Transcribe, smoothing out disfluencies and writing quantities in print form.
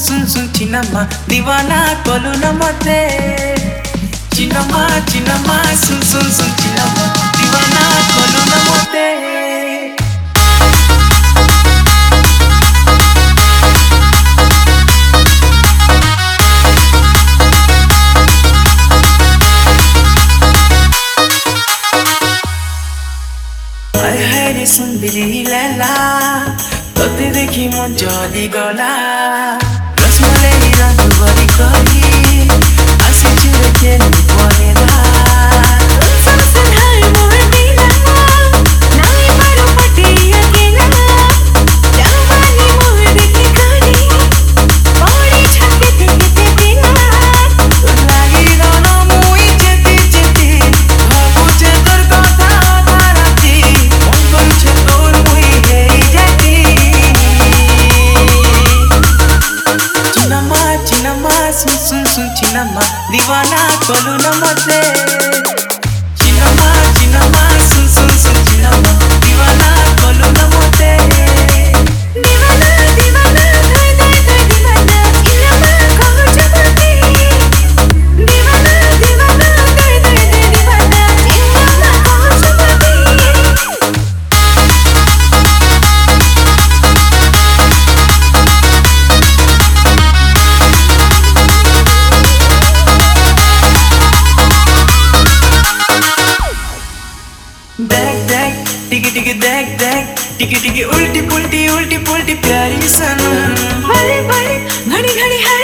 सुन सुन चिन्नमा दीवाना कलु न मते चिन्नमा चिन्नमा सुन सुन सुन चिन्नमा दीवाना कलु न मते सुन्दरी लैला तोते देखि मन जली गला रसमलाई रंग भरी करी आसे चुरे खेल्नु परेला सुन सुन चिन्नमा दीवाना कलु न मते चिन्नमा चिन्नमा सुन सुन सुन चिन्नमा दीवाना कलु न मते दीवाना दीवाना धोइ धोइ धोइ दीवाना चिन्नमा कहु जबते दीवाना दीवाना धोइ धोइ धोइ दीवाना चिन्नमा कहु जबते टिकी टिकी देख देख टिकी टिकी उल्टी पुल्टी प्यारी सनम बड़े बड़े घड़ी घड़ी है